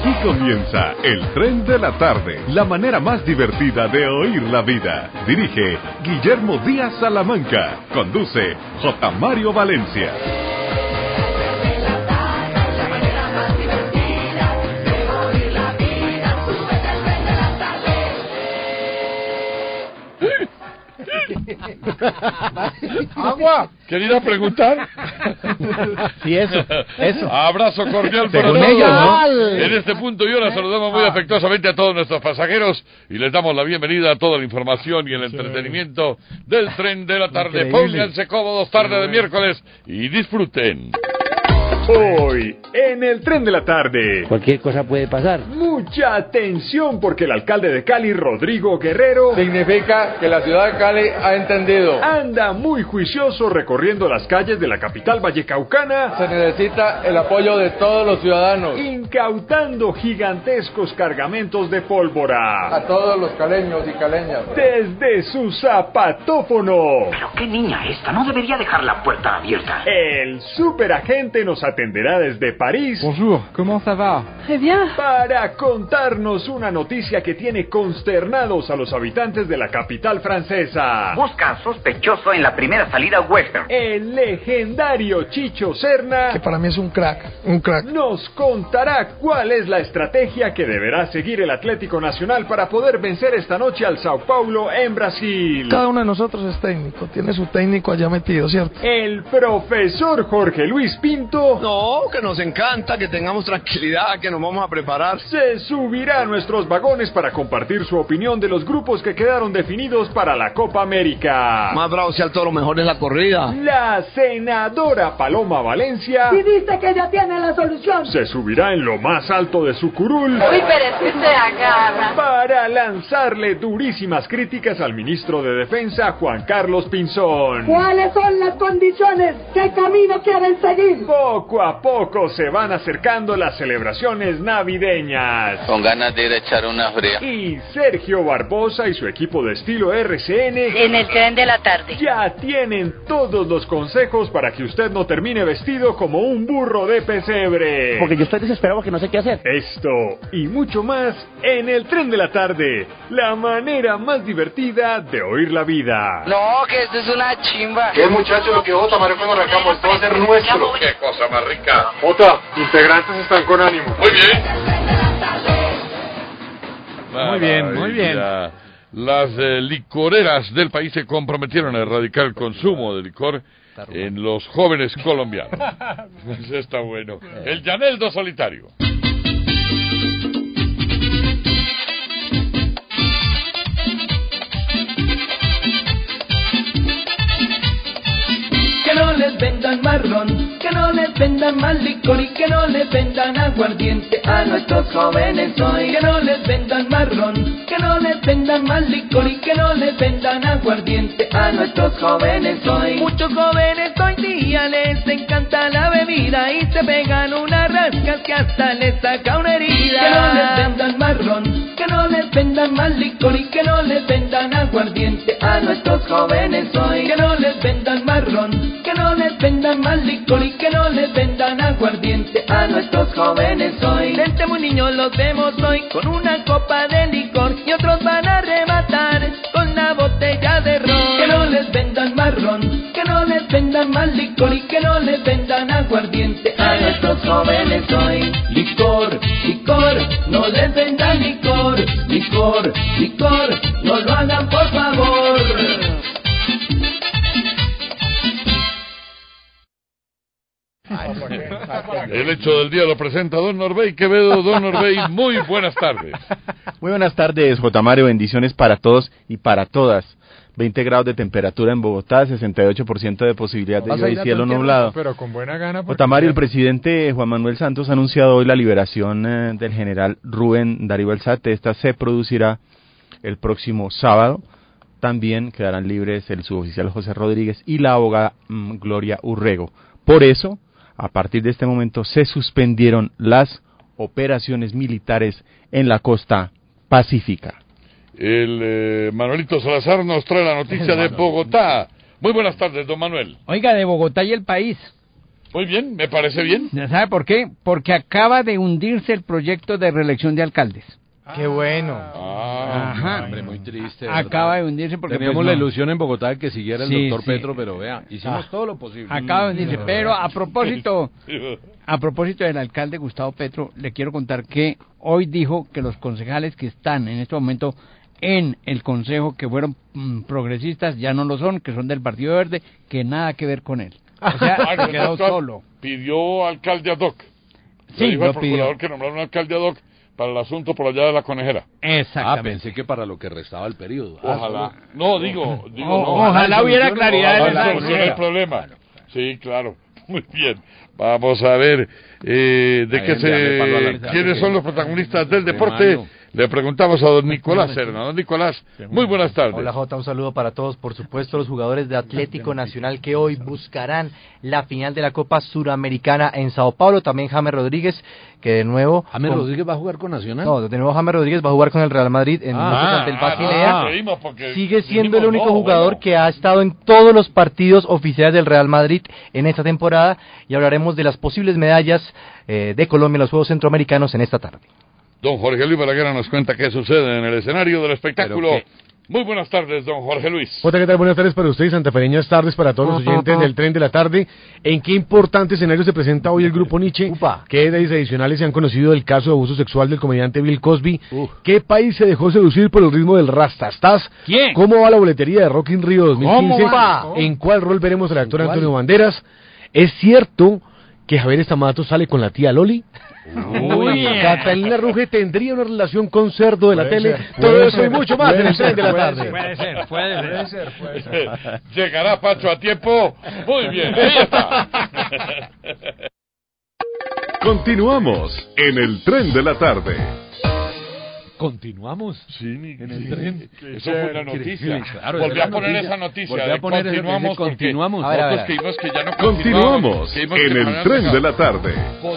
Aquí comienza el Tren de la Tarde, la manera más divertida de oír la vida. Dirige Guillermo Díaz Salamanca. Conduce J. Mario Valencia. Agua. ¿Quería preguntar? Sí, eso. Abrazo cordial para todos. Ellos, ¿no? En este punto y hora saludamos muy afectuosamente a todos nuestros pasajeros y les damos la bienvenida a toda la información y el entretenimiento del Tren de la Tarde. Increíble. Pónganse cómodos, tarde de miércoles y disfruten. Hoy, en el Tren de la Tarde. Cualquier cosa puede pasar. Mucha atención porque el alcalde de Cali, Rodrigo Guerrero, Significa que la ciudad de Cali ha entendido. anda muy juicioso recorriendo las calles de la capital vallecaucana, Se necesita el apoyo de todos los ciudadanos. incautando gigantescos cargamentos de pólvora A todos los caleños y caleñas. desde su zapatófono. Pero qué niña esta, no debería dejar la puerta abierta. El superagente nos atenderá desde París. Bonjour, comment ça va? Très bien. Para contarnos una noticia que tiene consternados a los habitantes de la capital francesa. Busca sospechoso en la primera salida western. El legendario Chicho Serna, que para mí es un crack, nos contará cuál es la estrategia que deberá seguir el Atlético Nacional para poder vencer esta noche al Sao Paulo en Brasil. Cada uno de nosotros es técnico, tiene su técnico allá metido, ¿cierto? El profesor Jorge Luis Pinto No, que nos encanta, que tengamos tranquilidad, que nos vamos a preparar. se subirá a nuestros vagones para compartir su opinión de los grupos que quedaron definidos para la Copa América. Más bravo sea todo lo mejor en la corrida. La senadora Paloma Valencia Y dice que ya tiene la solución. se subirá en lo más alto de su curul Uy, pero es que se agarra. para lanzarle durísimas críticas al ministro de Defensa, Juan Carlos Pinzón. ¿Cuáles son las condiciones? ¿Qué camino quieren seguir? Poco a poco se van acercando las celebraciones navideñas. Con ganas de ir a echar una fría. Y Sergio Barbosa y su equipo de estilo RCN En el Tren de la Tarde. ya tienen todos los consejos para que usted no termine vestido como un burro de pesebre. Porque yo estoy desesperado porque no sé qué hacer. Esto y mucho más en el Tren de la Tarde, la manera más divertida de oír la vida. No, que esto es una chimba. ¿Qué muchacho lo que vota, Mario, cuando arrancamos? Esto va a ser nuestro. Qué cosa más rica. Jota, integrantes están con ánimo. Muy bien. Muy bien, muy bien. Las licoreras del país se comprometieron a erradicar el consumo de licor en los jóvenes colombianos. Eso está bueno. El Llaneldo Solitario. Que no les vendan marrón, que no les vendan más licor y que no les vendan aguardiente a nuestros jóvenes hoy. Que no les vendan marrón, que no les vendan más licor y que no les vendan aguardiente a nuestros jóvenes hoy. Muchos jóvenes hoy día les encanta la bebida y se pegan unas rascas que hasta les saca una herida. Que no les vendan marrón, que no les vendan más licor y que no les vendan aguardiente a nuestros jóvenes hoy. Que no les vendan marrón, que no les vendan más licor y que no les vendan aguardiente a nuestros jóvenes hoy. Desde muy niños los vemos hoy con una copa de licor y otros van a rematar con la botella de ron. Que no les vendan marrón, que no les vendan más licor y que no les vendan aguardiente a nuestros jóvenes hoy. Licor, licor, no les vendan licor, licor, licor, no lo hagan por favor. El hecho del día lo presenta Don Norbey Quevedo. Don Norbey, muy buenas tardes. Muy buenas tardes, J. Mario. Bendiciones para todos y para todas. 20 grados de temperatura en Bogotá, 68% de posibilidad de lluvia y cielo nublado. Pero con buena gana. J. Mario, el presidente Juan Manuel Santos ha anunciado hoy la liberación del general Rubén Darío Alzate. Esta se producirá el próximo sábado. También quedarán libres el suboficial José Rodríguez y la abogada Gloria Urrego. Por eso, a partir de este momento, se suspendieron las operaciones militares en la costa pacífica. El Manuelito Salazar nos trae la noticia de Bogotá. Muy buenas tardes, don Manuel. Oiga, de Bogotá y el país. Muy bien, me parece bien. ¿Sabe por qué? Porque acaba de hundirse el proyecto de reelección de alcaldes. ¡Qué bueno! Ajá. Hombre, muy triste. Acaba de hundirse porque... Teníamos pues, la no. ilusión en Bogotá de que siguiera el Sí, doctor sí. Petro, pero vea, hicimos todo lo posible. Acaba de hundirse, pero a propósito del alcalde Gustavo Petro, le quiero contar que hoy dijo que los concejales que están en este momento en el consejo, que fueron progresistas, ya no lo son, que son del Partido Verde, que nada que ver con él. O sea, se quedó solo. Pidió alcalde ad hoc. Sí, dijo el lo procurador pidió. que nombraron un alcalde ad hoc para el asunto por allá de la Conejera. Exactamente. Pensé que para lo que restaba el periodo. Ojalá. No, digo ojalá hubiera claridad en esa solucione el problema. Sí, claro. Muy bien. Vamos a ver quiénes son los protagonistas del deporte. Le preguntamos a don Nicolás Serna. Don Nicolás, muy buenas tardes. Hola Jota, un saludo para todos. Por supuesto, los jugadores de Atlético Nacional que hoy buscarán la final de la Copa Suramericana en Sao Paulo. También James Rodríguez, que de nuevo... ¿James Rodríguez va a jugar con Nacional? No, de nuevo James Rodríguez va a jugar con el Real Madrid en ante el Basilea. Sigue siendo el único jugador que ha estado en todos los partidos oficiales del Real Madrid en esta temporada. Y hablaremos de las posibles medallas de Colombia en los Juegos Centroamericanos en esta tarde. Don Jorge Luis Balaguer nos cuenta qué sucede en el escenario del espectáculo. Muy buenas tardes, don Jorge Luis. Hola, ¿qué tal? Buenas tardes para ustedes, santafereñas tardes para todos los oyentes del Tren de la Tarde. ¿En qué importante escenario se presenta hoy el Grupo Nietzsche? ¿Qué detalles adicionales se han conocido del caso de abuso sexual del comediante Bill Cosby? ¿Qué país se dejó seducir por el ritmo del Rastastas? ¿Quién? ¿Cómo va la boletería de Rock in Rio 2015? ¿En cuál rol veremos al actor Antonio Banderas? ¿Es cierto que Javier Estamato sale con la tía Loli? Catalina Ruge tendría una relación con Cerdo de la tele. Todo eso y mucho más en el Tren de la Tarde. Puede ser. ¿Llegará Pacho a tiempo? Muy bien, ahí está. Continuamos en el Tren de la Tarde. ¿Continuamos? Sí, en el tren. Eso fue una noticia. Claro, Volví a poner esa noticia. Volví a poner continuamos. Continuamos. Nosotros creímos que ya no Continuamos en el Tren de la Tarde.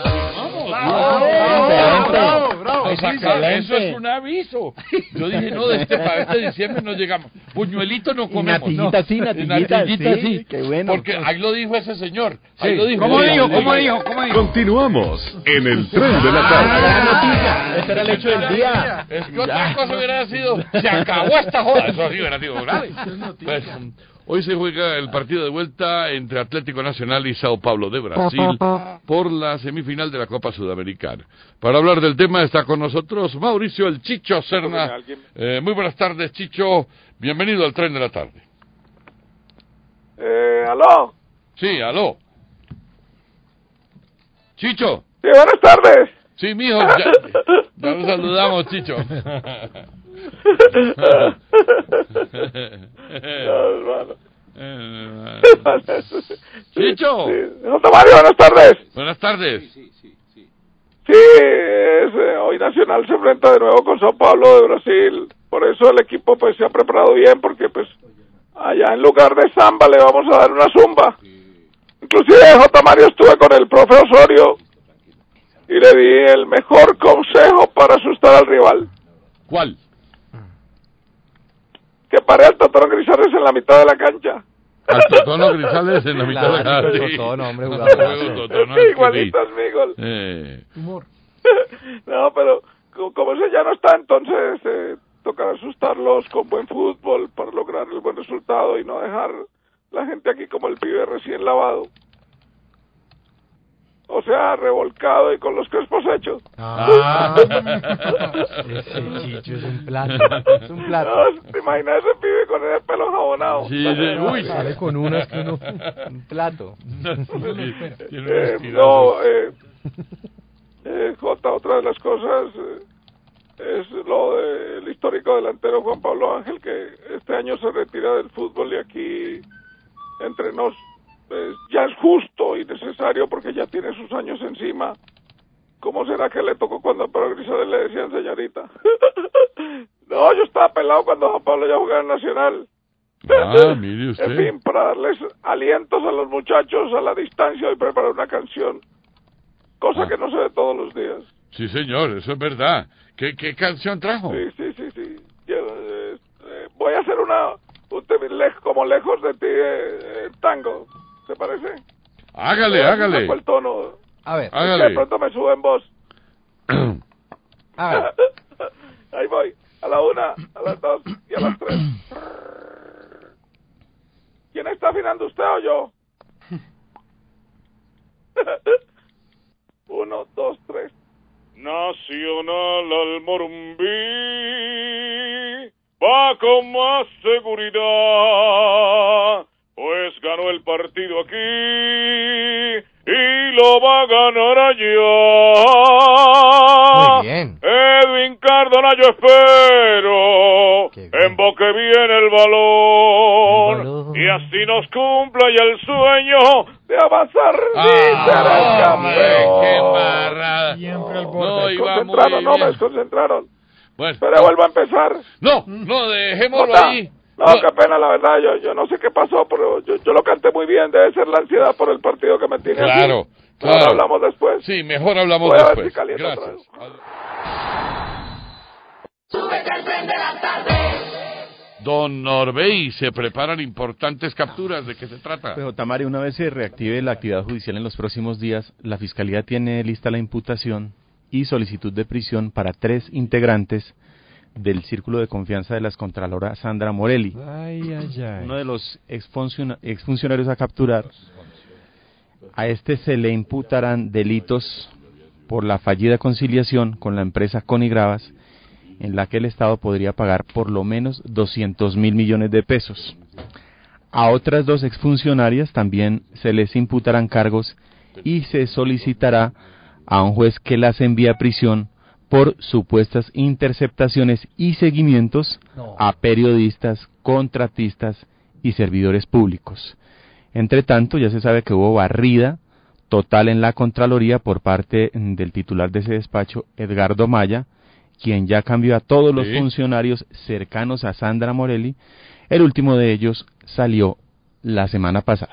Bravo. Eso es un aviso. Yo dije, no, para este diciembre no llegamos. Buñuelito no comemos. Natillita, sí. Qué bueno. Porque ahí lo dijo ese señor. Ahí lo dijo. ¿Cómo dijo? Continuamos en el Tren de la Tarde. Ese era el hecho del día. Es que otra cosa hubiera sido, se acabó esta joda. Eso sí hubiera sido grave. Pues, hoy se juega el partido de vuelta entre Atlético Nacional y Sao Paulo de Brasil por la semifinal de la Copa Sudamericana. Para hablar del tema está con nosotros Mauricio el Chicho Serna. Muy buenas tardes, Chicho. Bienvenido al Tren de la Tarde. ¿Aló? Sí, aló. Chicho. Sí, buenas tardes. Sí, mijo, ya nos saludamos, Chicho. Chicho. José Mario, buenas tardes. Buenas tardes. Sí, hoy Nacional se enfrenta de nuevo con Sao Paulo de Brasil. Por eso el equipo pues se ha preparado bien, porque pues allá en lugar de samba le vamos a dar una zumba. Inclusive J. Mario estuve con el profe Osorio y le di el mejor consejo para asustar al rival. ¿Cuál? Que pare al Totón Grisales en la mitad de la cancha. Al Totón Grisales en la mitad de la cancha. Totón, hombre, jugador. Igualito es mi humor. No, pero como ese ya no está, entonces tocará asustarlos con buen fútbol para lograr el buen resultado y no dejar la gente aquí como el pibe recién lavado. O sea, revolcado y con los crespos hechos. Ese Chicho es un plato. Es un plato. No, ¿te imaginas ese pibe con ese pelo jabonado? Sí, uy. Sale con unas que uno... Un plato. Jota, otra de las cosas es lo del histórico delantero Juan Pablo Ángel, que este año se retira del fútbol y aquí entre nos ya es justo y necesario porque ya tiene sus años encima. ¿Cómo será que le tocó cuando a Pedro Grisales le decían señorita? No, yo estaba pelado cuando Juan Pablo ya jugaba en Nacional. Mire usted. En fin, para darles alientos a los muchachos a la distancia y preparar una canción, cosa que no se ve todos los días. Sí, señor, eso es verdad. ¿Qué canción trajo? Sí. Voy a hacer como lejos de ti, tango. ¿Te parece? Hágale. Saco el tono. A ver. Hágale. Que de pronto me sube en voz. A ver. Ahí voy. A la 1, a las 2 y a las 3. ¿Quién está afinando, usted o yo? 1, 2, 3. Nacional al Morumbí va con más seguridad, pues ganó el partido aquí y lo va a ganar allá. Muy bien. Edwin Cardona, yo espero emboque bien el balón y así nos cumpla ya el sueño de avanzar y ser el campeón. ¡Qué barrada! Siempre al Me borde. desconcentraron. Bueno. Pero vuelvo a empezar. No, dejémoslo Jota, ahí. No, qué pena, la verdad, yo no sé qué pasó, pero yo lo canté muy bien, debe ser la ansiedad por el partido que me tiene Claro, así. claro. Ahora hablamos después. Sí, mejor hablamos Voy a ver después. si caliento otra Gracias. Súbete al tren de la tarde. Don Norbey, se preparan importantes capturas. ¿De qué se trata? Pues, Tamari, una vez se reactive la actividad judicial en los próximos días, la Fiscalía tiene lista la imputación y solicitud de prisión para 3 integrantes del círculo de confianza de la excontralora Sandra Morelli. Uno de los exfuncionarios a capturar. A este se le imputarán delitos por la fallida conciliación con la empresa Conigravas, en la que el Estado podría pagar por lo menos 200.000 millones de pesos. A otras 2 exfuncionarias también se les imputarán cargos y se solicitará a un juez que las envíe a prisión por supuestas interceptaciones y seguimientos a periodistas, contratistas y servidores públicos. Entre tanto, ya se sabe que hubo barrida total en la Contraloría por parte del titular de ese despacho, Edgardo Maya, quien ya cambió a todos los funcionarios cercanos a Sandra Morelli. El último de ellos salió la semana pasada.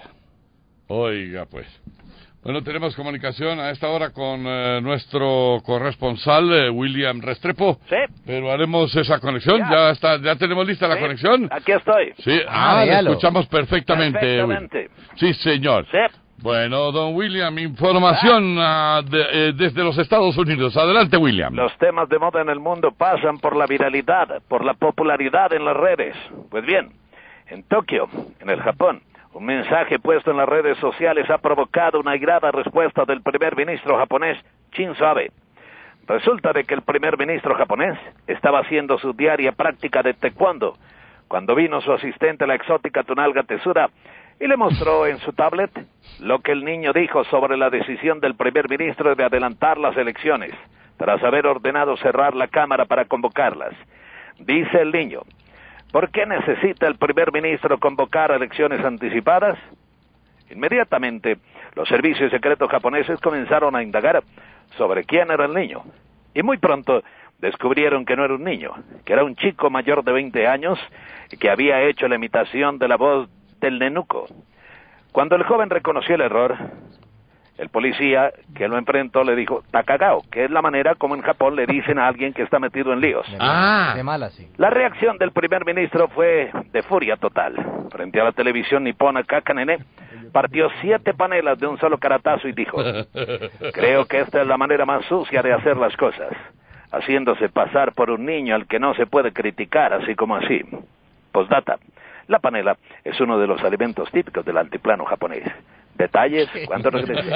Oiga, pues. Bueno, tenemos comunicación a esta hora con nuestro corresponsal, William Restrepo. Sí. Pero haremos esa conexión. Ya tenemos lista la conexión. Aquí estoy. Sí, le escuchamos perfectamente. Sí, señor. Sí. Bueno, don William, información desde los Estados Unidos. Adelante, William. Los temas de moda en el mundo pasan por la viralidad, por la popularidad en las redes. Pues bien, en Tokio, en el Japón, un mensaje puesto en las redes sociales ha provocado una airada respuesta del primer ministro japonés, Shinzo Abe. Resulta de que el primer ministro japonés estaba haciendo su diaria práctica de taekwondo cuando vino su asistente, la exótica Tunalga Tesura, y le mostró en su tablet lo que el niño dijo sobre la decisión del primer ministro de adelantar las elecciones, tras haber ordenado cerrar la Cámara para convocarlas. Dice el niño: ¿por qué necesita el primer ministro convocar elecciones anticipadas? Inmediatamente, los servicios secretos japoneses comenzaron a indagar sobre quién era el niño. Y muy pronto descubrieron que no era un niño, que era un chico mayor de 20 años y que había hecho la imitación de la voz del nenuco. Cuando el joven reconoció el error, el policía que lo enfrentó le dijo "takagao", que es la manera como en Japón le dicen a alguien que está metido en líos. De mala, sí. La reacción del primer ministro fue de furia total. Frente a la televisión nipona Kakanene, partió 7 panelas de un solo caratazo y dijo: creo que esta es la manera más sucia de hacer las cosas, haciéndose pasar por un niño al que no se puede criticar así como así. Postdata: la panela es uno de los alimentos típicos del altiplano japonés. Detalles cuando regrese.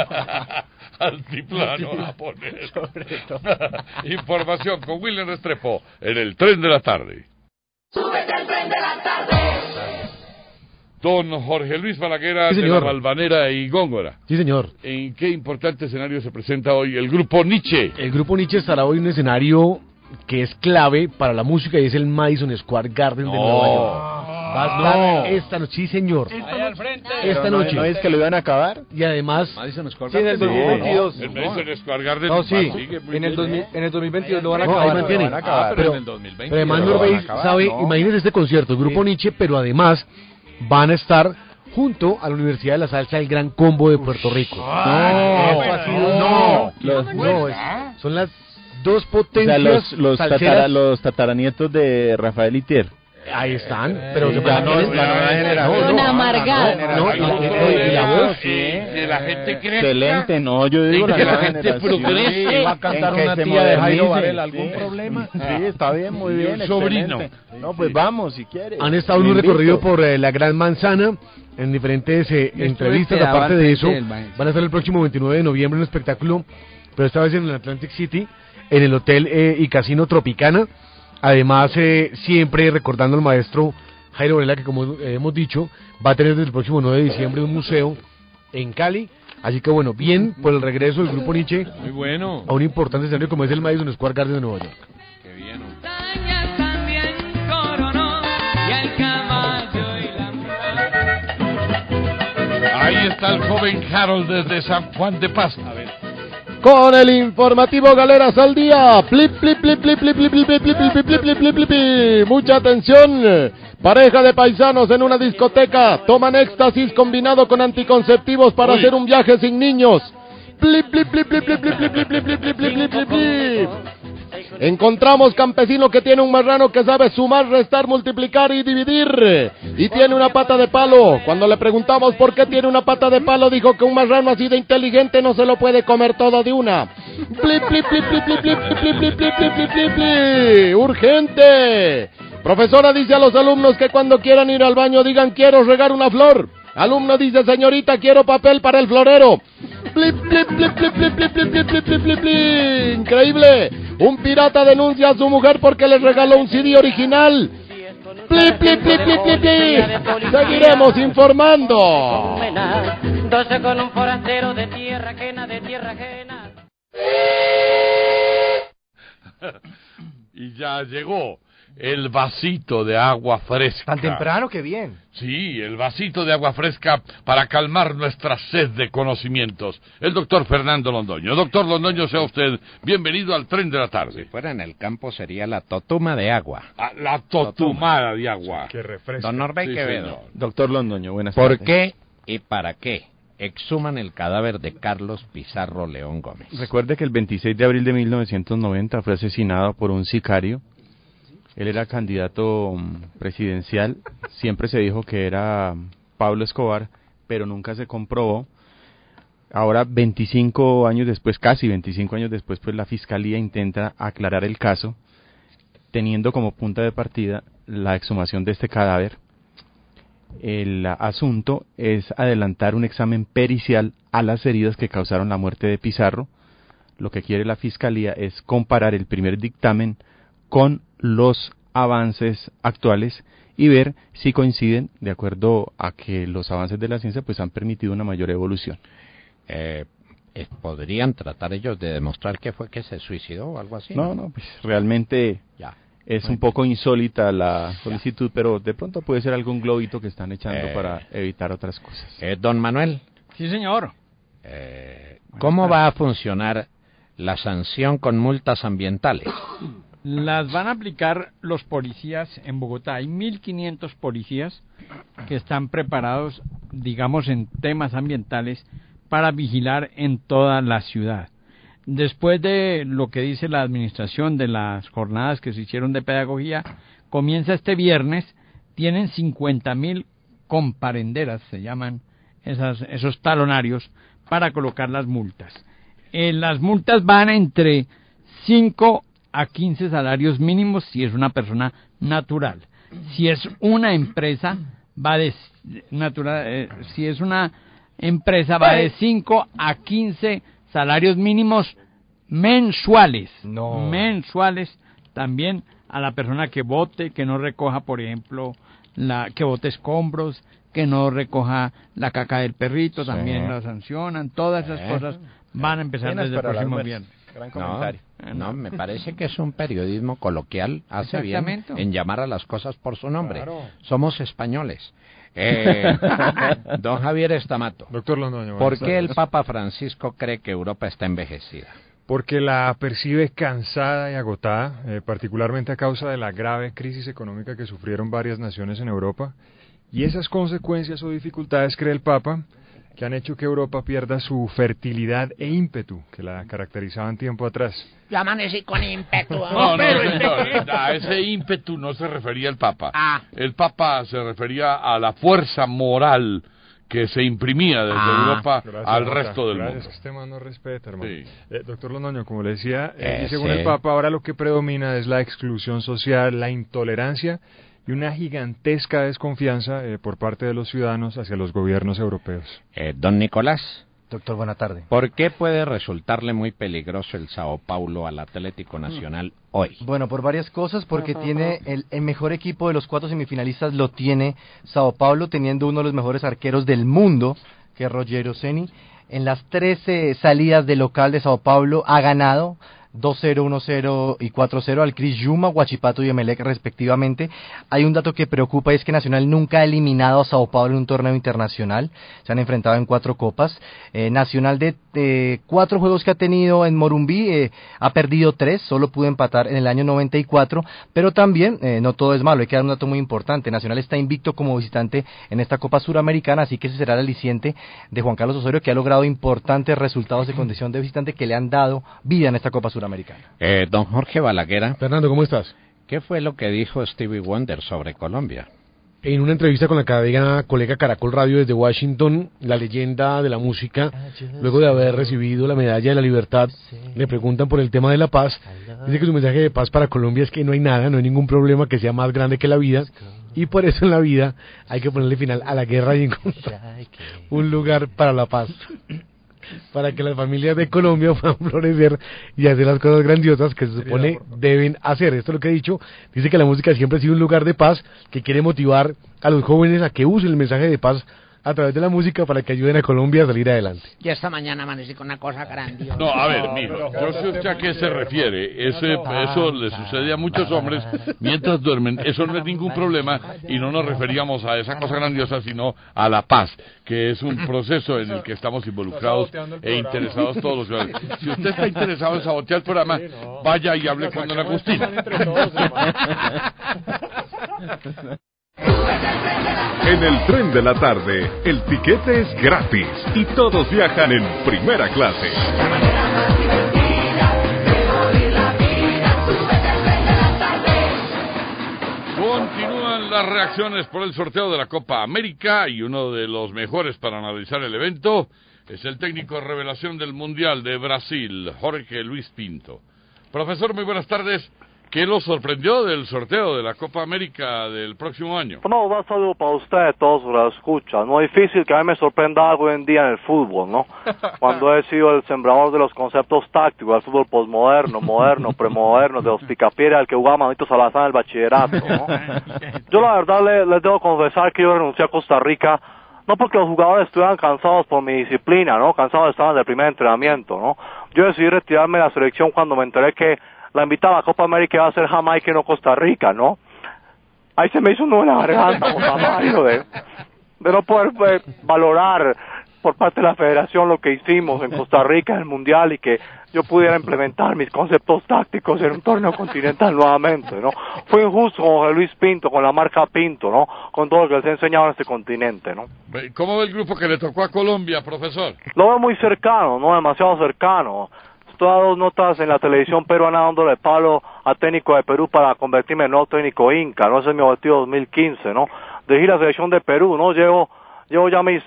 Altiplano japonés. Información con William Restrepo en el Tren de la Tarde. Súbete al tren de la tarde. Don Jorge Luis Balaguer, Sí, de la Valvanera y Góngora. Sí, señor. ¿En qué importante escenario se presenta hoy el Grupo Nietzsche? El Grupo Nietzsche estará hoy en un escenario que es clave para la música y es el Madison Square Garden de Nueva York. Va a estar esta noche, sí, señor. Esta noche. ¿No es que lo iban a acabar? Y además, Madison Square Garden. Sí, en el 2022. El Madison Square Garden. No, sí. sigue muy En el, bien. en el 2022 lo van a no, acabar. ahí mantienen. Lo van a acabar. Pero en el 2020. pero además lo van a Norbey acabar, sabe, no. imagínense este concierto, el Grupo Nietzsche, pero además van a estar junto a la Universidad de la Salsa el Gran Combo de Puerto Rico. Son las dos potencias los tataranietos de Rafael Itier. Ahí están, pero Sí, la nueva generación. Una amargada. No, y la voz. Que la gente crezca. Excelente, no, yo digo la que nueva la gente generación. progrese. Va a cantar En que una se tía de Jairo modernice. Varela, ¿algún problema? Sí, está bien, muy bien, sobrino. excelente. No, pues vamos, si quiere. Han estado en un recorrido por la Gran Manzana, en diferentes entrevistas. Aparte de eso, van a estar el próximo 29 de noviembre en un espectáculo, pero esta vez en el Atlantic City, en el Hotel y Casino Tropicana. Además, siempre recordando al maestro Jairo Varela, que como hemos dicho, va a tener desde el próximo 9 de diciembre un museo en Cali. Así que bueno, bien por el regreso del Grupo Nietzsche. Muy bueno. A un importante escenario como es el Madison Square Garden de Nueva York. Qué bien. Ahí está el joven Harold desde San Juan de Pasto. Con el informativo Galeras al día. Plip, plip, plip, plip, plip, plip, plip, plip, plip, plip, plip, plip, plip, plip, plip. Mucha atención. Pareja de paisanos en una discoteca toman éxtasis combinado con anticonceptivos para hacer un viaje sin niños. Plip, plip, plip, plip, plip, plip, plip, plip, plip, plip, plip, plip, plip, plip. Encontramos campesino que tiene un marrano que sabe sumar, restar, multiplicar y dividir. Y tiene una pata de palo. Cuando le preguntamos por qué tiene una pata de palo, dijo que un marrano así de inteligente no se lo puede comer todo de una. Plip, plip, plip, plip, plip, plip, plip, plip, plip, plip, plip, plip, plip. ¡Urgente! Profesora dice a los alumnos que cuando quieran ir al baño digan quiero regar una flor. Alumno dice señorita quiero papel para el florero. Plip, plip, plip, plip, plip, plip, plip, plip, plip, plip, plip, plip. Increíble. Un pirata denuncia a su mujer porque le regaló un CD original. Plip, plip, plip, plip, plip, plip. Seguiremos informando. 12 con un forastero de tierra ajena, de tierra ajena. Y ya llegó el vasito de agua fresca. Tan temprano, qué bien. Sí, el vasito de agua fresca para calmar nuestra sed de conocimientos. El doctor Fernando Londoño. Doctor Londoño, sea usted bienvenido al Tren de la Tarde. Si fuera en el campo sería la totuma de agua. Ah, la totumada de agua. Que refresca. Don Norbey Sí, Quevedo. señor. Doctor Londoño, buenas tardes. ¿Por qué y para qué exhuman el cadáver de Carlos Pizarro León Gómez? Recuerde que el 26 de abril de 1990 fue asesinado por un sicario. Él era candidato presidencial, siempre se dijo que era Pablo Escobar, pero nunca se comprobó. Ahora, 25 años después, casi 25 años después, pues la Fiscalía intenta aclarar el caso, teniendo como punta de partida la exhumación de este cadáver. El asunto es adelantar un examen pericial a las heridas que causaron la muerte de Pizarro. Lo que quiere la Fiscalía es comparar el primer dictamen con los avances actuales y ver si coinciden de acuerdo a que los avances de la ciencia pues han permitido una mayor evolución. ¿Podrían tratar ellos de demostrar que fue que se suicidó o algo así? No, pues realmente es un poco insólita la solicitud, pero de pronto puede ser algún globito que están echando para evitar otras cosas. Don Manuel. Sí, señor. ¿Cómo va a funcionar la sanción con multas ambientales? Las van a aplicar los policías en Bogotá. Hay 1.500 policías que están preparados, digamos, en temas ambientales para vigilar en toda la ciudad. Después de lo que dice la administración de las jornadas que se hicieron de pedagogía, comienza este viernes, tienen 50.000 comparenderas, se llaman esos talonarios, para colocar las multas. Las multas van entre 5 a 15 salarios mínimos si es una persona natural. Si es una empresa, va de si es una empresa va de 5 a 15 salarios mínimos mensuales. Mensuales también a la persona que vote, que no recoja, por ejemplo, que bote escombros, que no recoja la caca del perrito, también la sancionan. Todas esas cosas van a empezar desde el próximo viernes. Gran comentario. No, me parece que es un periodismo coloquial, hace bien en llamar a las cosas por su nombre. Claro. Somos españoles. Don Javier Estamato. Doctor Londoño. ¿Por qué el Papa Francisco cree que Europa está envejecida? Porque la percibe cansada y agotada, particularmente a causa de la grave crisis económica que sufrieron varias naciones en Europa. Y esas consecuencias o dificultades, cree el Papa, que han hecho que Europa pierda su fertilidad e ímpetu que la caracterizaban tiempo atrás. Yo amanecí con ímpetu. No, señor, a ese ímpetu no se refería el Papa. El Papa se refería a la fuerza moral que se imprimía desde Europa al resto del mundo. Este man no respeta, hermano. Sí. Doctor Londoño, como le decía, según el Papa, ahora lo que predomina es la exclusión social, la intolerancia y una gigantesca desconfianza por parte de los ciudadanos hacia los gobiernos europeos. Don Nicolás. Doctor, buena tarde. ¿Por qué puede resultarle muy peligroso el Sao Paulo al Atlético Nacional hoy? Bueno, por varias cosas, porque tiene el mejor equipo de los 4 semifinalistas, lo tiene Sao Paulo, teniendo uno de los mejores arqueros del mundo, que es Rogério Ceni. En las 13 salidas de local de Sao Paulo ha ganado 2-0, 1-0 y 4-0 al Cruz Yuma, Huachipato y Emelec respectivamente. Hay un dato que preocupa, y es que Nacional nunca ha eliminado a Sao Paulo en un torneo internacional. Se han enfrentado en 4 copas. Nacional de 4 juegos que ha tenido en Morumbí ha perdido 3, solo pudo empatar en el año 94, pero también no todo es malo. Hay que dar un dato muy importante: Nacional está invicto como visitante en esta Copa Suramericana, así que ese será el aliciente de Juan Carlos Osorio, que ha logrado importantes resultados de condición de visitante que le han dado vida en esta Copa Suramericana. Don Jorge Balaguer. Fernando, ¿cómo estás? ¿Qué fue lo que dijo Stevie Wonder sobre Colombia? En una entrevista con la colega Caracol Radio desde Washington, la leyenda de la música, luego de haber recibido la Medalla de la Libertad, le preguntan por el tema de la paz. Dice que su mensaje de paz para Colombia es que no hay nada, no hay ningún problema que sea más grande que la vida, y por eso en la vida hay que ponerle final a la guerra y encontrar un lugar para la paz, para que las familias de Colombia puedan florecer y hacer las cosas grandiosas que se supone deben hacer. Esto es lo que he dicho. Dice que la música siempre ha sido un lugar de paz, que quiere motivar a los jóvenes a que usen el mensaje de paz a través de la música para que ayuden a Colombia a salir adelante. Y esta mañana amanecí con una cosa grandiosa. No, a ver, mira, yo sé usted a qué se refiere. Eso le sucede a muchos hombres mientras duermen. Eso no es ningún problema y no nos referíamos a esa cosa grandiosa, sino a la paz, que es un proceso en el que estamos involucrados e interesados todos los ciudadanos. Si usted está interesado en sabotear el programa, vaya y hable con don Agustín. En el tren de la tarde, el tiquete es gratis y todos viajan en primera clase. Continúan las reacciones por el sorteo de la Copa América y uno de los mejores para analizar el evento es el técnico revelación del Mundial de Brasil, Jorge Luis Pinto. Profesor, muy buenas tardes. ¿Qué lo sorprendió del sorteo de la Copa América del próximo año? No, un saludo para usted, todos los escuchan. No es difícil que a mí me sorprenda algo hoy en día en el fútbol, ¿no? Cuando he sido el sembrador de los conceptos tácticos del fútbol posmoderno, moderno, premoderno, de los picapiedra, el que jugaba Manito Salazar en el bachillerato, ¿no? Yo la verdad les debo confesar que yo renuncié a Costa Rica, no porque los jugadores estuvieran cansados por mi disciplina, ¿no? Cansados estaban del primer entrenamiento, ¿no? Yo decidí retirarme de la selección cuando me enteré que la invitada a la Copa América iba a ser Jamaica y no Costa Rica, ¿no? Ahí se me hizo un nudo en la garganta, Mario, de no poder valorar por parte de la federación lo que hicimos en Costa Rica en el Mundial y que yo pudiera implementar mis conceptos tácticos en un torneo continental nuevamente, ¿no? Fue injusto con José Luis Pinto, con la marca Pinto, ¿no? Con todo lo que les he enseñado en este continente, ¿no? ¿Cómo ve el grupo que le tocó a Colombia, profesor? Lo veo muy cercano, ¿no? Demasiado cercano. Todas 2 notas en la televisión peruana dándole palo a técnico de Perú para convertirme en nuevo técnico inca, ¿no? Ese es mi objetivo 2015, ¿no? Dirigir la selección de Perú, ¿no? Llevo ya mis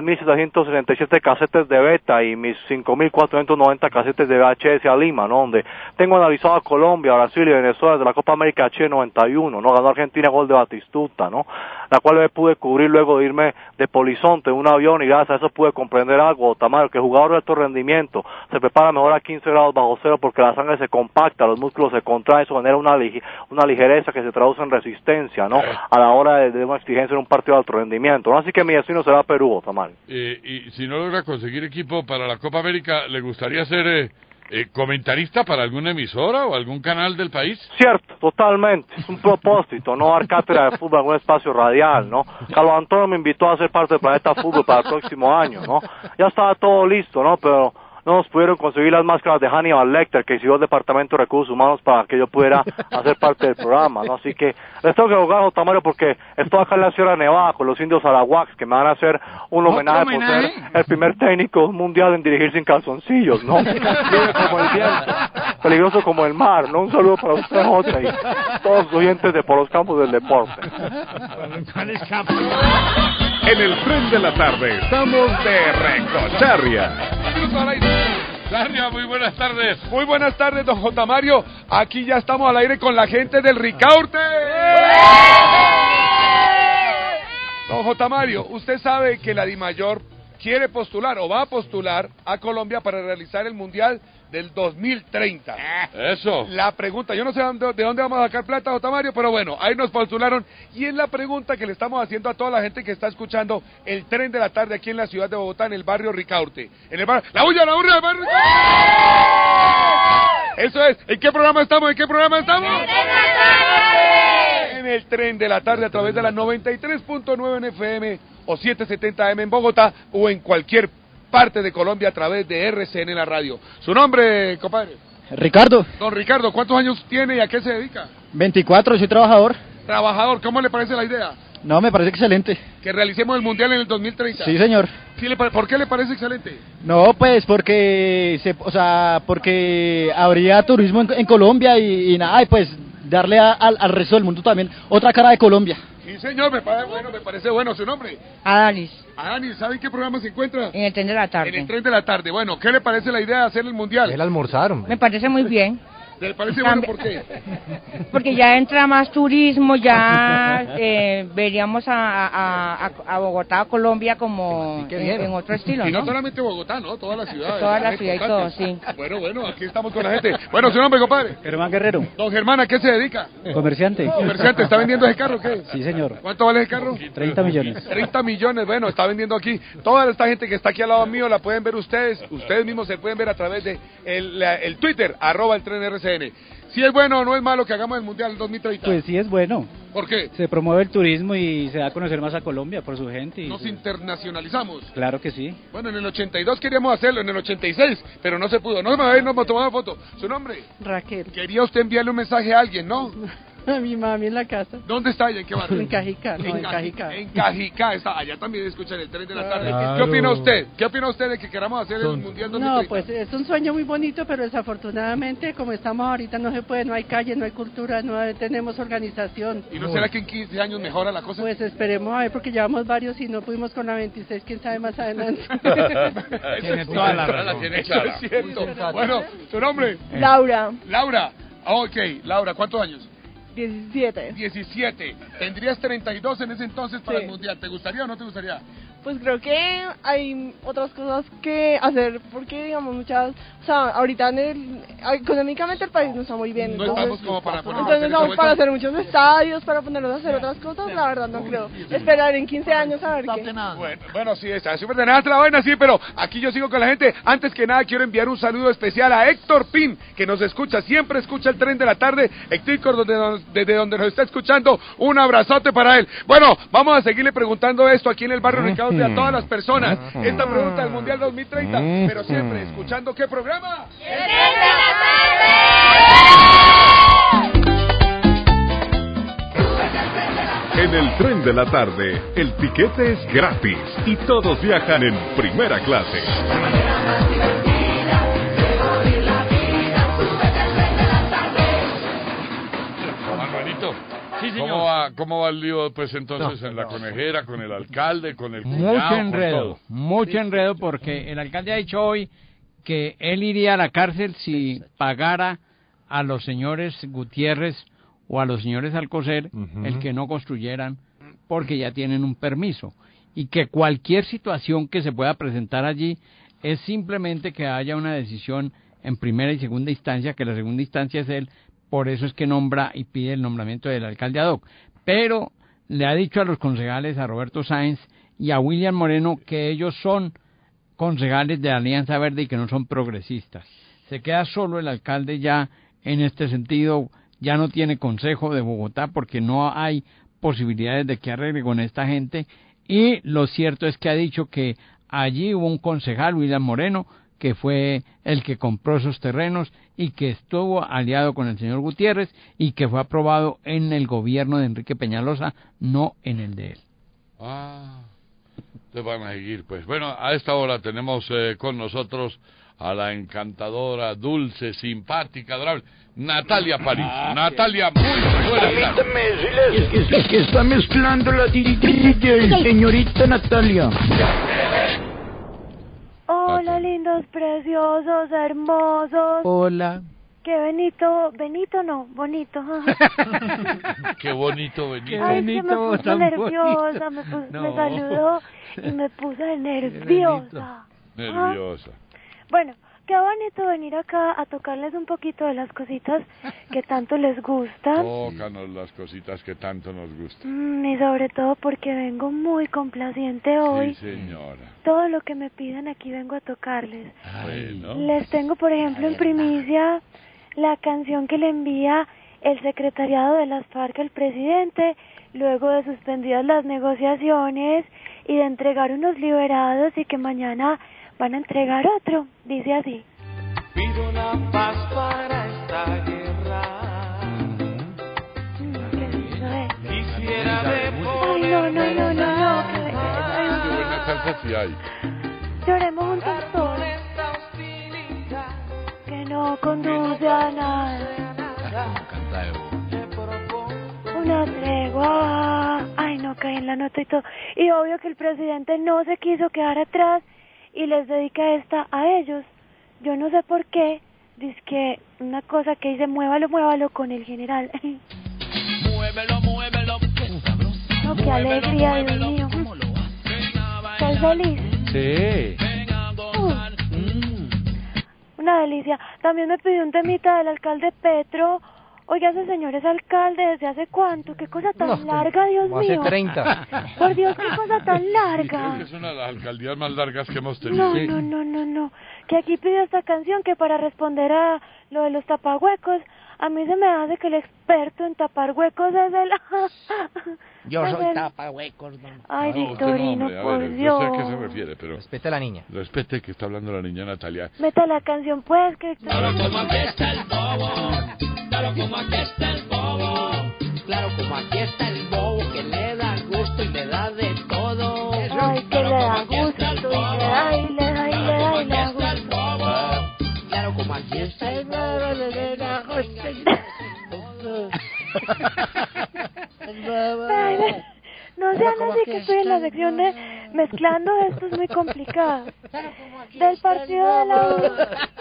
3.767 casetes de beta y mis 5.490 casetes de VHS a Lima, ¿no? Donde tengo analizado a Colombia, Brasil y Venezuela desde la Copa América Chile 91, ¿no? Ganó Argentina gol de Batistuta, ¿no? La cual me pude cubrir luego de irme de Polizonte en un avión y gracias a eso pude comprender algo, Tamayo, que el jugador de alto rendimiento se prepara mejor a 15 grados bajo cero porque la sangre se compacta, los músculos se contraen, eso genera una ligereza que se traduce en resistencia, ¿no? A la hora de una exigencia en un partido de alto rendimiento, ¿no? Así que mi destino será Perú, Tamayo. Y si no logra conseguir equipo para la Copa América, ¿le gustaría ser comentarista para alguna emisora o algún canal del país? Cierto, totalmente. Es un propósito, ¿no? Dar cátedra de fútbol en algún espacio radial, ¿no? Carlos Antonio me invitó a ser parte del Planeta Fútbol para el próximo año, ¿no? Ya estaba todo listo, ¿no? Pero no nos pudieron conseguir las máscaras de Hannibal Lecter que hicieron el Departamento de Recursos Humanos para que yo pudiera hacer parte del programa, ¿no? Así que les tengo que rogar a J. Mario porque estoy acá en la Sierra Nevada con los indios Arahuacs que me van a hacer un homenaje por ser el primer técnico mundial en dirigir sin calzoncillos, ¿no? Libre como el viento, peligroso como el mar, ¿no? Un saludo para usted, Jota, y todos los oyentes de Por los Campos del Deporte. En el tren de la tarde estamos de Recocharria. Charria, muy buenas tardes. Muy buenas tardes, don J. Mario. Aquí ya estamos al aire con la gente del Ricaurte. Don J. Mario, usted sabe que la DIMAYOR quiere postular o va a postular a Colombia para realizar el Mundial del 2030. Eso. La pregunta, yo no sé de dónde vamos a sacar plata, J. Mario, pero bueno, ahí nos postularon y es la pregunta que le estamos haciendo a toda la gente que está escuchando el tren de la tarde aquí en la ciudad de Bogotá, en el barrio Ricaurte. En el barrio, la bulla del barrio Ricaurte. Eso es. ¿En qué programa estamos? ¿En qué programa estamos? En el tren de la tarde a través de la 93.9 en FM o 770 AM en Bogotá o en cualquier parte de Colombia a través de RCN la radio. ¿Su nombre, compadre? Ricardo. Don Ricardo, ¿cuántos años tiene y a qué se dedica? 24, soy trabajador. Trabajador, ¿cómo le parece la idea? No, me parece excelente. Que realicemos el Mundial en el 2030. Sí, señor. ¿Por qué le parece excelente? No, pues porque porque habría turismo en Colombia y nada, y pues darle al resto del mundo también otra cara de Colombia. Sí, señor, me parece bueno. ¿Su nombre? Adanis. Adanis, ¿sabe en qué programa se encuentra? En el tren de la tarde. En el tren de la tarde. Bueno, ¿qué le parece la idea de hacer el Mundial? El almorzaron. Me parece muy bien. ¿Le parece bueno por qué? Porque ya entra más turismo, ya veríamos a Bogotá, a Colombia como en otro estilo, ¿no? Y no solamente Bogotá, ¿no? Toda la ciudad. Toda la ciudad y todo, sí. Bueno, aquí estamos con la gente. Bueno, ¿su nombre, compadre? Germán Guerrero. Don Germán, ¿a qué se dedica? Comerciante. Comerciante, ¿está vendiendo ese carro o qué? Sí, señor. ¿Cuánto vale ese carro? 30 millones. 30 millones, bueno, está vendiendo aquí. Toda esta gente que está aquí al lado mío la pueden ver ustedes mismos se pueden ver a través de el Twitter, @eltrenRCN. Si es bueno o no es malo que hagamos el Mundial en 2030. Pues sí es bueno. ¿Por qué? Se promueve el turismo y se da a conocer más a Colombia por su gente. Nos internacionalizamos. Claro que sí. Bueno, en el 82 queríamos hacerlo, en el 86, pero no se pudo. No me hemos tomado foto. ¿Su nombre? Raquel. Quería usted enviarle un mensaje a alguien, ¿no? A mi mami en la casa. ¿Dónde está ella? ¿En qué barrio? En Cajicá, en Cajicá. En Cajicá está. Allá también escuchan el tren de la tarde. Claro. ¿Qué opina usted? ¿Qué opina usted de que queramos hacer el Mundial 2030? No, pues es un sueño muy bonito, pero desafortunadamente, como estamos ahorita, no se puede, no hay calle, no hay cultura, no tenemos organización. ¿Y no será que en 15 años mejora la cosa? Pues esperemos a ver, porque llevamos varios y no pudimos con la 26, quién sabe más adelante. Tiene toda la razón. Tiene clara. Es cierto. Bueno, ¿su nombre? Laura. Laura. Ok, Laura, ¿cuántos años? 17. 17. Tendrías 32 en ese entonces para el Mundial. ¿Te gustaría o no te gustaría? Pues creo que hay otras cosas que hacer, porque digamos muchas, o sea, ahorita económicamente el país no está muy bien. No estamos como para ponernos para hacer muchos estadios, para ponernos a hacer otras cosas, la verdad no creo. Esperar en 15 años a ver qué. Bueno, sí, está súper de nada la vaina, sí, pero aquí yo sigo con la gente. Antes que nada quiero enviar un saludo especial a Héctor Pin, que nos escucha, siempre escucha el tren de la tarde. Héctor, desde donde nos está escuchando, un abrazote para él. Bueno, vamos a seguirle preguntando esto aquí en el barrio Ricaurte a todas las personas. Esta pregunta del Mundial 2030, pero siempre escuchando ¿qué programa? ¡El tren de la tarde! En el tren de la tarde, el tiquete es gratis y todos viajan en primera clase. Sí, ¿Cómo va el lío pues entonces en la conejera, con el alcalde, con el cuñado? Mucho enredo porque el alcalde ha dicho hoy que él iría a la cárcel si pagara a los señores Gutiérrez o a los señores Alcocer el que no construyeran porque ya tienen un permiso y que cualquier situación que se pueda presentar allí es simplemente que haya una decisión en primera y segunda instancia, que la segunda instancia es él. Por eso es que nombra y pide el nombramiento del alcalde ad hoc. Pero le ha dicho a los concejales, a Roberto Sáenz y a William Moreno, que ellos son concejales de la Alianza Verde y que no son progresistas. Se queda solo el alcalde ya en este sentido, ya no tiene consejo de Bogotá porque no hay posibilidades de que arregle con esta gente. Y lo cierto es que ha dicho que allí hubo un concejal, William Moreno, que fue el que compró esos terrenos y que estuvo aliado con el señor Gutiérrez y que fue aprobado en el gobierno de Enrique Peñalosa, no en el de él. Te van a seguir, pues. Bueno, a esta hora tenemos con nosotros a la encantadora, dulce, simpática, adorable, Natalia París. Natalia, muy buena. Permítame decirles que está mezclando la DJ, señorita Natalia. Hola, lindos, preciosos, hermosos. Hola. Qué bonito, Qué bonito, Benito. Ay, que me puso nerviosa, me saludó y me puse nerviosa. Nerviosa. Bueno, qué bonito venir acá a tocarles un poquito de las cositas que tanto les gustan. Tócanos las cositas que tanto nos Y gustan. sobre todo porque vengo muy complaciente hoy. Sí, señora. Todo lo que me piden aquí vengo a tocarles. Bueno. Les tengo, por ejemplo, en primicia la canción que le envía el secretariado de las FARC al presidente, luego de suspendidas las negociaciones y de entregar unos liberados y que mañana van a entregar otro. Dice así. Pido una paz para esta guerra. Quisiera Ay, no. Lloremos juntos todos. Que no conduce a nada. Una tregua. Ay, no, caí en la nota y todo. Y obvio que el presidente no se quiso quedar atrás y les dedica esta a ellos. Yo no sé por qué. Dice que una cosa que dice, muévalo con el general. Muévelo. No, qué alegría, Dios mío. ¿Estás feliz? Sí. Una delicia. También me pidió un temita del alcalde Petro. Oiga, ese señor es alcalde ¿desde hace cuánto? ¿Qué cosa tan larga, Dios mío? Hace 30. Por Dios, qué cosa tan larga. Creo que es una de las alcaldías más largas que hemos tenido. No. Que aquí pidió esta canción que para responder a lo de los tapahuecos, a mí se me hace que el experto en tapar huecos es el... Yo soy tapahuecos, don. Ay, No, Victorino, usted no, por hombre, Dios. Yo sé a qué se refiere, pero... Respete a la niña. Respete que está hablando la niña Natalia. Meta la canción, pues, que... Claro, como aquí está el bobo. Claro, como aquí está el bobo. Claro, como aquí está el bobo que le da gusto y le da de todo. Ay, que le da gusto y le da gusto. Claro, como aquí está el bobo, le da gusto y le da todo. No sean así que estoy en la sección de mezclando, esto es muy complicado. Del partido de la U.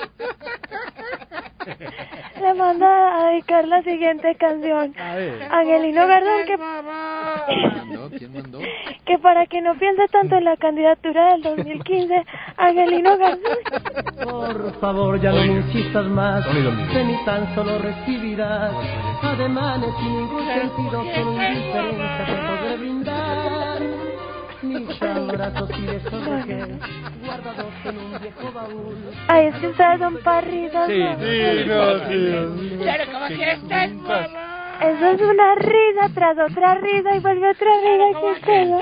Le manda a dedicar la siguiente canción. Angelino Gardón, ¿Quién mandó? que para que no piense tanto en la candidatura del 2015, Angelino Gardón. Por favor, ya no me insistas más, de mí tan solo recibirás ademanes sin ningún sentido, con indiferencia te podré brindar mis abrazos y besos de gel, guardados en un viejo baúl. Ay, es que ustedes son parritas. Claro, como aquí está el bobo. Eso es una risa tras otra risa y vuelve otra risa que ustedes.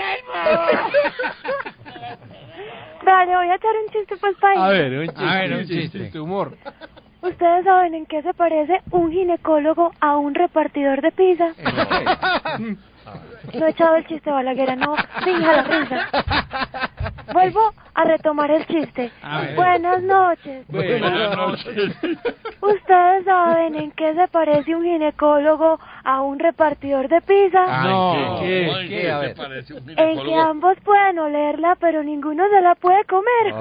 Dale, voy a echar un chiste pues para ahí. Un chiste, humor. ¿Ustedes saben en qué se parece un ginecólogo a un repartidor de pizza? No he echado el chiste, Balaguer, no, finja la risa. Vuelvo a retomar el chiste. Buenas noches. Buenas noches. ¿Ustedes saben en qué se parece un ginecólogo a un repartidor de pizza? ¿Qué? A ver. En que ambos pueden olerla, pero ninguno se la puede comer.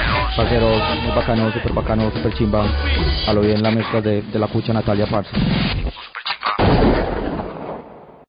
Parceros, muy bacano, super chimba. A lo bien la mezcla de la pucha Natalia Parce.